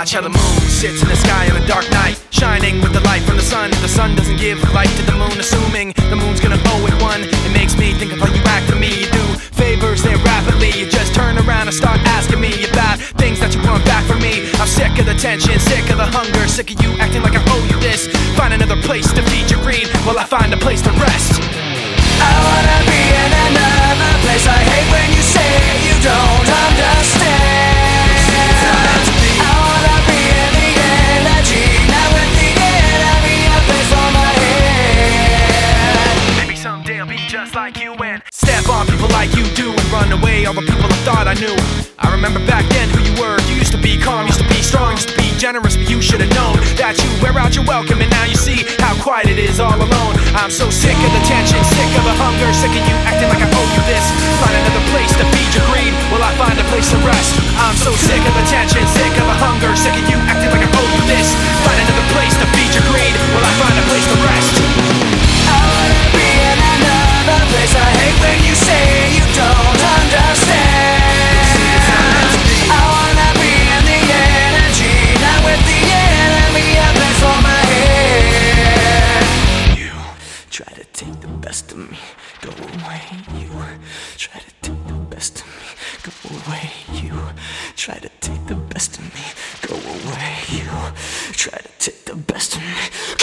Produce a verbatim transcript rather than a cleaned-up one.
Watch how the moon sits in the sky on a dark night, shining with the light from the sun. The sun doesn't give light to the moon, assuming the moon's gonna owe it one. It makes me think of how you act to me. You do favors there rapidly, you just turn around and start asking me about things that you want back from me. I'm sick of the tension, sick of the hunger, sick of you acting like I owe you this. Find another place to feed your greed while I find a place to rest. I wanna be in another place. I hate when you say you don't understand. I wanna be in the energy, not with the enemy, a place for my head. Maybe someday I'll be just like you and step on people like you do and run away all the people I thought I knew. I remember back then who you were. You used to be calm, used to be strong, used to be generous, but you should have known that you wear out your welcome, and now you see how quiet it is all alone. I'm so sick of the tension, sick of the hunger, sick of you acting like I owe you this. Find another place to feed your greed while I find a place to rest. I'm so sick of the tension, sick of the hunger, sick of you acting like I owe you this. Find another place to feed your greed while I find a place to rest. I wanna be in another place. I hate when you say you don't understand. I wanna be in the energy, not with the enemy, a place for my head. You try to take the best of me, go away. You try to take the best of me, go away. You try to take the best of me, go away. You try to take the best of me.